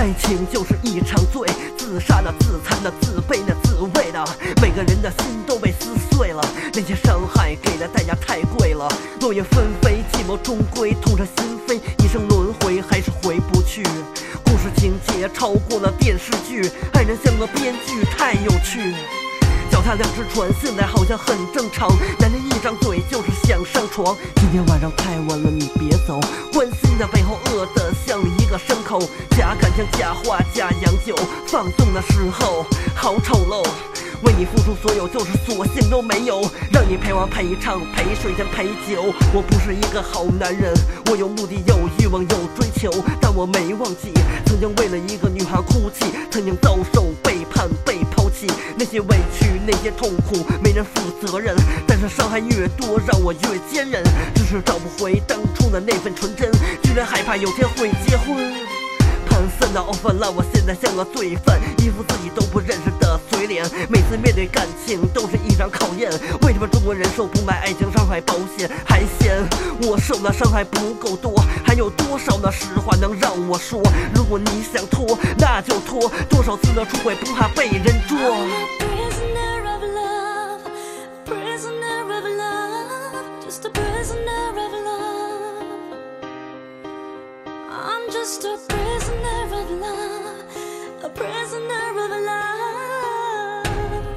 爱情就是一场罪，自杀的、自残的、自卑的、自卫的，每个人的心都被撕碎了。那些伤害给的代价太贵了，落叶纷飞，寂寞终归，痛彻心扉，一生轮回还是回不去。故事情节超过了电视剧，爱人像个编剧，太有趣。脚踏两只船，现在好像很正常。男人一张嘴就是想上床，今天晚上太晚了，你别走。关心的背后饿得像一个牲口，假感情、假话、假洋酒，放纵的时候好丑陋。为你付出所有，就是索性都没有，让你陪玩陪唱陪睡前陪酒。我不是一个好男人，我有目的有欲望有追求，但我没忘记曾经为了一个女孩哭泣，曾经遭受背叛被抛弃，那些委屈那些痛苦没人负责任，但是伤害越多让我越坚韧，只是找不回当初的那份纯真，居然害怕有天会结婚。盘算的 offer 让我现在像个罪犯，一副自己都不认识的嘴脸，每次面对感情都是一场考验。为什么中国人寿不买爱情伤害保险，还嫌我受的伤害不够多？还有多少的实话能让我说？如果你想拖那就拖，多少次的出轨不怕被人捉。 Just a prisoner of love, a prisoner of love.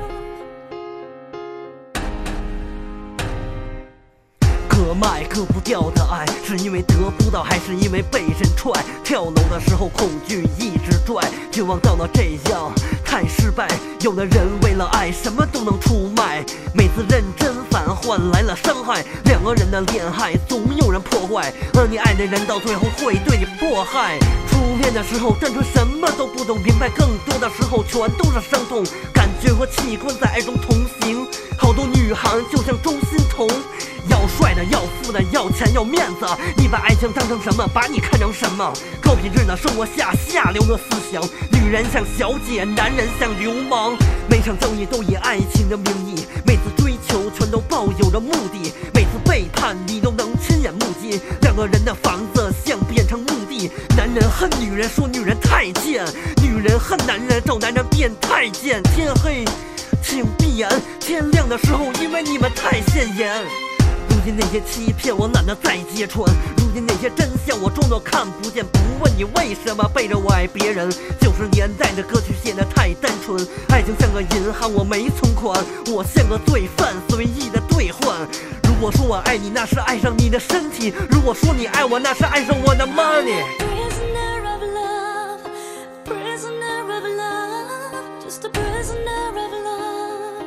割卖割不掉的爱，是因为得不到，还是因为被人踹？跳楼的时候恐惧一直拽，绝望到了这样太失败。有的人为了爱什么都能出卖，每次认真反而换来了伤害。两个人的恋爱总有人破坏，而你爱的人到最后会对你迫害。初恋的时候单纯什么都不懂，明白更多的时候全都是伤痛。感觉和器官在爱中同行，好多女孩就像钟欣桐，要帅的要富的要钱要面子，你把爱情当成什么？把你看成什么？高品质的生活下下流的思想，女人像小姐，男人像流氓。每场交易都以爱情的名义，每次追求全都抱有着目的，每次背叛你都能亲眼目击。两个人的房子像变成墓地，男人恨女人说女人太贱，女人恨男人找男人变太监。天黑请闭眼，天亮的时候因为你们太现眼。如今那些欺骗我懒得再揭穿，如今那些真相我装作看不见。不问你为什么背着我爱别人，90年代的歌曲写得太单纯。爱情像个银行我没存款，我像个罪犯随意的兑换。如果说我爱你那是爱上你的身体，如果说你爱我那是爱上我的 money。 Prisoner of love, prisoner of love, just a prisoner of love.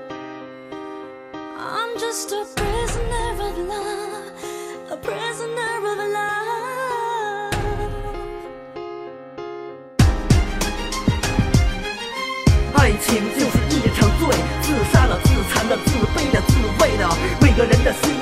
I'm just a prisoner of love, a prisoner of love. 爱情就是一场罪，自杀了、自残的、自卑的、自卫的，每个人的心